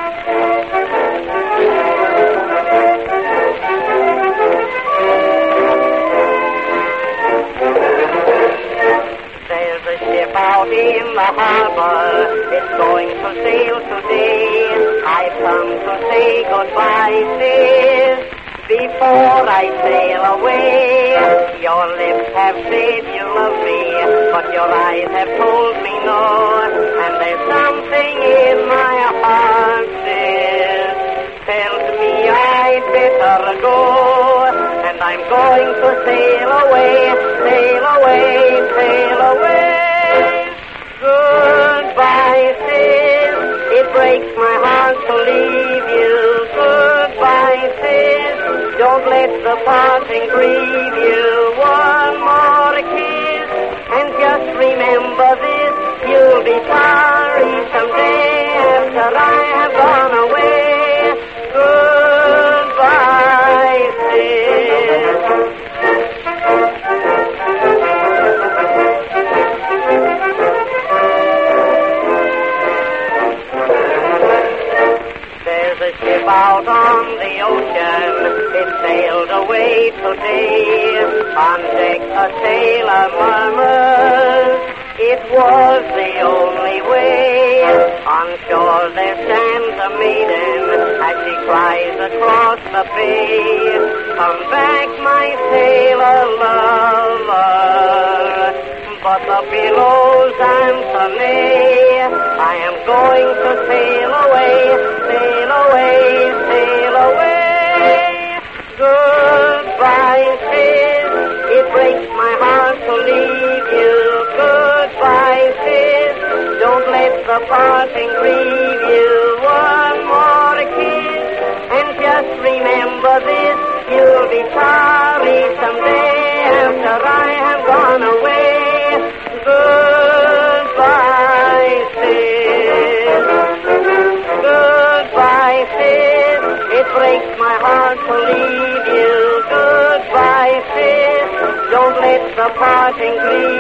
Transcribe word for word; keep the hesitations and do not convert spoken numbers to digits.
There's a ship out in the harbor, it's going to sail today. I've come to say goodbye, sis, before I sail away. Your lips have said you love me, but your eyes have told me no. And there's something in my heart, sis, tells me I'd better go. And I'm going to sail away, sail away, sail away. Goodbye, sis, it breaks my heart to leave you. Goodbye, sis, don't let the parting grieve you. One more kiss, and just remember this, you'll be sorry someday after I have gone away. Goodbye, sis. There's a ship out on the ocean, it sailed away today. On deck a sailor murmurs, it was the only way. On shore there stands a maiden as she cries across the bay. Come back, my sailor lover, but the billows answer nay. I am going to sail away, sail away, sail away. Goodbye, sis, it breaks my heart to leave you. Goodbye, sis, don't let the parting grieve you. One more kiss, and just remember this, you'll be sorry someday after I have gone away. Goodbye, sis. Goodbye, sis, it breaks my heart to leave you. Goodbye, sis, don't let the parting grieve